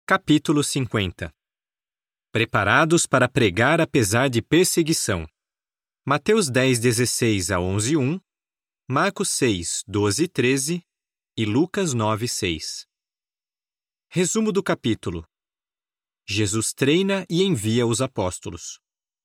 Capítulo 50. Preparados para pregar apesar de perseguição. Mateus 10, 16 a 11:1, Marcos 6, 12 e 13 e Lucas 9, 6. Resumo do capítulo. Jesus treina e envia os apóstolos.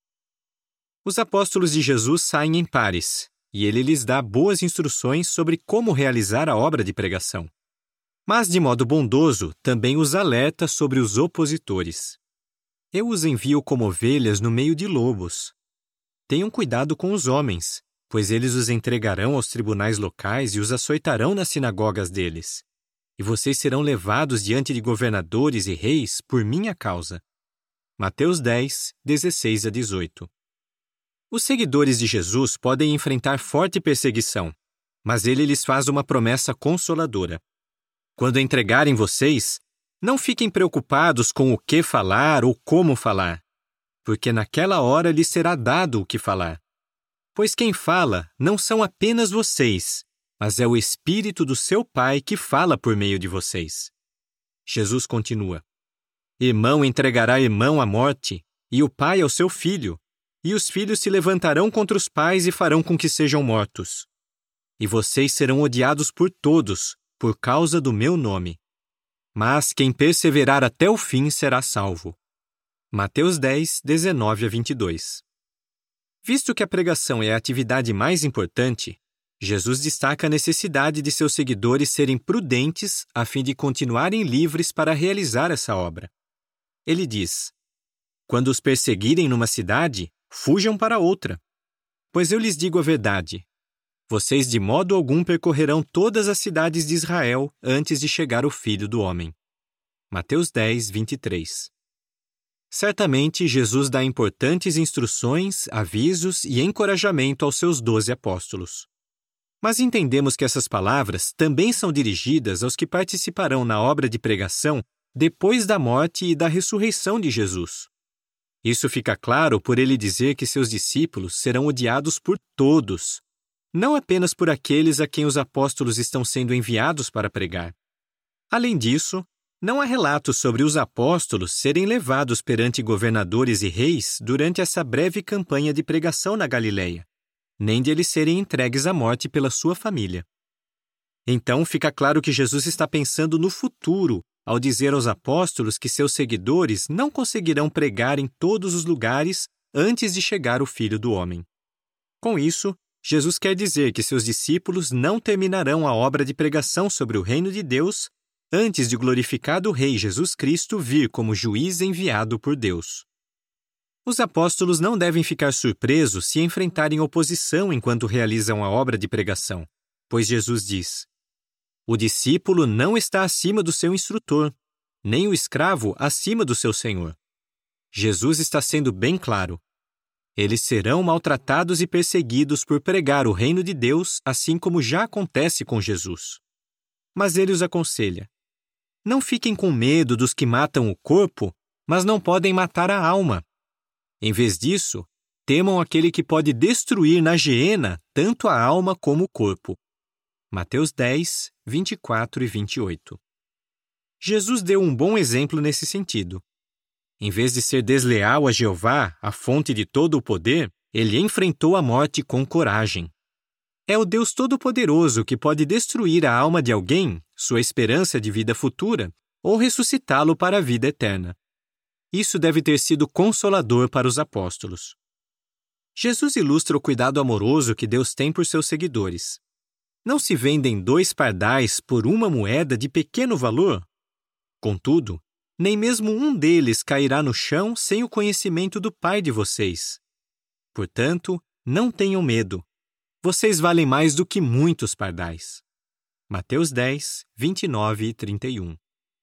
Os apóstolos de Jesus saem em pares, e ele lhes dá boas instruções sobre como realizar a obra de pregação. Mas, de modo bondoso, também os alerta sobre os opositores. Eu os envio como ovelhas no meio de lobos. Tenham cuidado com os homens, pois eles os entregarão aos tribunais locais e os açoitarão nas sinagogas deles. E vocês serão levados diante de governadores e reis por minha causa. Mateus 10, 16 a 18. Os seguidores de Jesus podem enfrentar forte perseguição, mas ele lhes faz uma promessa consoladora. Quando entregarem vocês, não fiquem preocupados com o que falar ou como falar, porque naquela hora lhes será dado o que falar. Pois quem fala não são apenas vocês, mas é o Espírito do seu Pai que fala por meio de vocês. Jesus continua: Irmão entregará irmão à morte, e o pai ao seu filho, e os filhos se levantarão contra os pais e farão com que sejam mortos. E vocês serão odiados por todos, por causa do meu nome. Mas quem perseverar até o fim será salvo. Mateus 10, 19 a 22. Visto que a pregação é a atividade mais importante, Jesus destaca a necessidade de seus seguidores serem prudentes a fim de continuarem livres para realizar essa obra. Ele diz: Quando os perseguirem numa cidade, fujam para outra. Pois eu lhes digo a verdade: vocês de modo algum percorrerão todas as cidades de Israel antes de chegar o Filho do Homem. Mateus 10, 23. Certamente, Jesus dá importantes instruções, avisos e encorajamento aos seus 12 apóstolos. Mas entendemos que essas palavras também são dirigidas aos que participarão na obra de pregação depois da morte e da ressurreição de Jesus. Isso fica claro por ele dizer que seus discípulos serão odiados por todos, não apenas por aqueles a quem os apóstolos estão sendo enviados para pregar. Além disso, não há relatos sobre os apóstolos serem levados perante governadores e reis durante essa breve campanha de pregação na Galileia, nem de eles serem entregues à morte pela sua família. Então fica claro que Jesus está pensando no futuro ao dizer aos apóstolos que seus seguidores não conseguirão pregar em todos os lugares antes de chegar o Filho do Homem. Com isso, Jesus quer dizer que seus discípulos não terminarão a obra de pregação sobre o reino de Deus antes de o glorificado Rei Jesus Cristo vir como juiz enviado por Deus. Os apóstolos não devem ficar surpresos se enfrentarem oposição enquanto realizam a obra de pregação, pois Jesus diz: O discípulo não está acima do seu instrutor, nem o escravo acima do seu senhor. Jesus está sendo bem claro. Eles serão maltratados e perseguidos por pregar o reino de Deus, assim como já acontece com Jesus. Mas ele os aconselha: não fiquem com medo dos que matam o corpo, mas não podem matar a alma. Em vez disso, temam aquele que pode destruir na geena tanto a alma como o corpo. Mateus 10, 24 e 28. Jesus deu um bom exemplo nesse sentido. Em vez de ser desleal a Jeová, a fonte de todo o poder, ele enfrentou a morte com coragem. É o Deus Todo-Poderoso que pode destruir a alma de alguém, sua esperança de vida futura, ou ressuscitá-lo para a vida eterna. Isso deve ter sido consolador para os apóstolos. Jesus ilustra o cuidado amoroso que Deus tem por seus seguidores. Não se vendem 2 pardais por uma moeda de pequeno valor? Contudo, nem mesmo um deles cairá no chão sem o conhecimento do Pai de vocês. Portanto, não tenham medo. Vocês valem mais do que muitos pardais. Mateus 10, 29 e 31.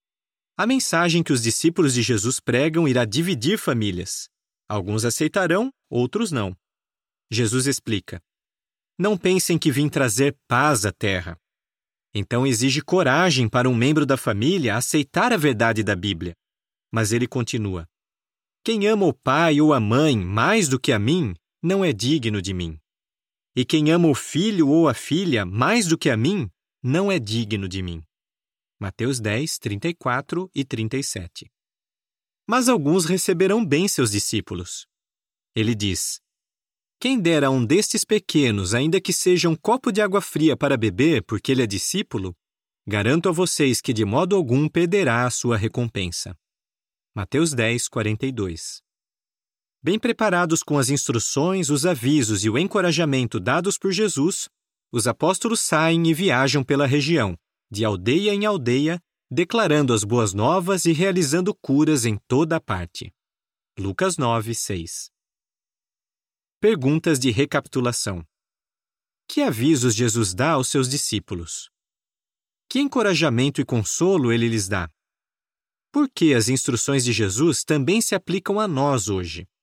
A mensagem que os discípulos de Jesus pregam irá dividir famílias. Alguns aceitarão, outros não. Jesus explica: Não pensem que vim trazer paz à terra. Então exige coragem para um membro da família aceitar a verdade da Bíblia. Mas ele continua: Quem ama o pai ou a mãe mais do que a mim, não é digno de mim. E quem ama o filho ou a filha mais do que a mim, não é digno de mim. Mateus 10, 34 e 37. Mas alguns receberão bem seus discípulos. Ele diz: quem dera a um destes pequenos, ainda que seja um copo de água fria para beber, porque ele é discípulo, garanto a vocês que de modo algum perderá a sua recompensa. Mateus 10, 42. Bem preparados com as instruções, os avisos e o encorajamento dados por Jesus, os apóstolos saem e viajam pela região, de aldeia em aldeia, declarando as boas novas e realizando curas em toda a parte. Lucas 9, 6. Perguntas de recapitulação. Que avisos Jesus dá aos seus discípulos? Que encorajamento e consolo ele lhes dá? Por que as instruções de Jesus também se aplicam a nós hoje?